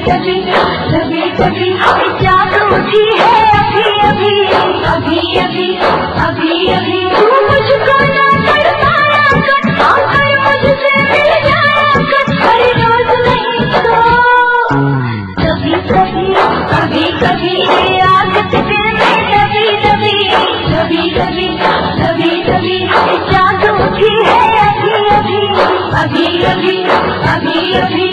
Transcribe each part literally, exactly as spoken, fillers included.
कभी कभी कभी जाग उठी है अभी अभी अभी अभी अभी अभी तू मुझको ना कर पाया कर आकर मुझसे मिल जाया कर हर रोज नहीं तो कभी कभी कभी कभी आग दिल में कभी कभी कभी कभी कभी कभी जाग उठी है अभी अभी अभी अभी अभी अभी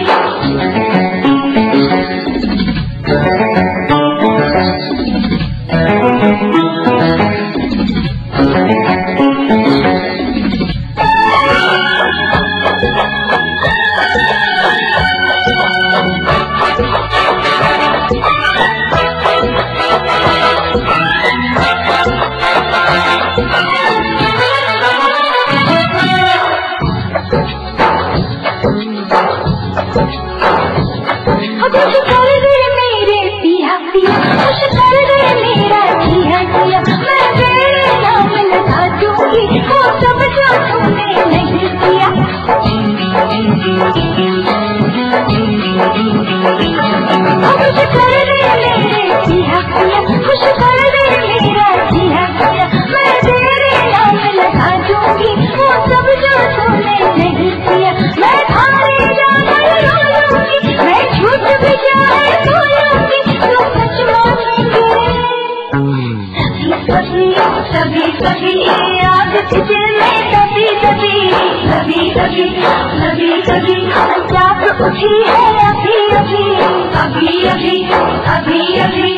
कभी कभी आग दिल में कभी कभी कभी कभी कभी कभी जाग उठी है अभी अभी अभी अभी अभी अभी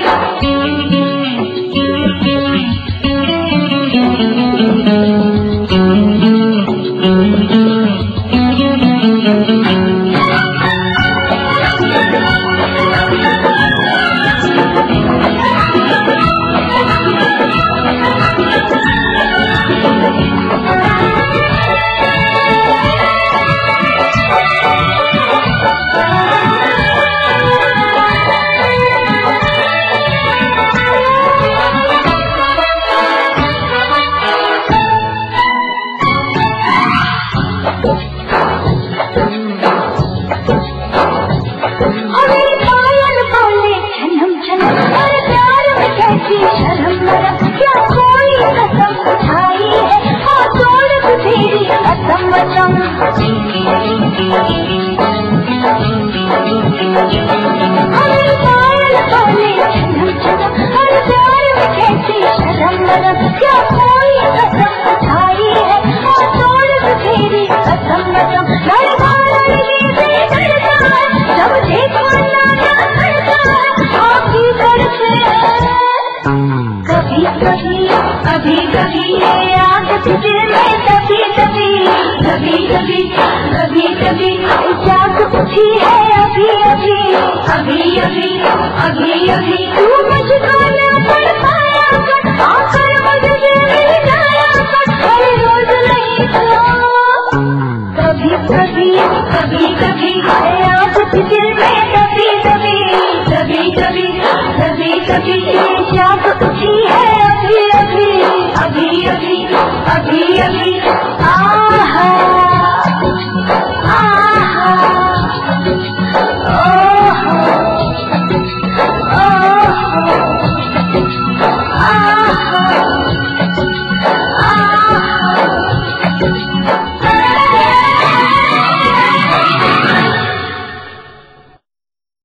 कभी कभी आग दिल में कभी कभी कभी कभी कभी कभी जाग उठी है अभी अभी अभी अभी अभी अभी तू मुझको ना कर पाया कर आकर मुझसे मिल जाया कर हर रोज नहीं तो कभी कभी कभी कभी आग दिल में कभी कभी कभी कभी कभी कभी जाग उठी है अभी अभी अभी अभी अभी अभी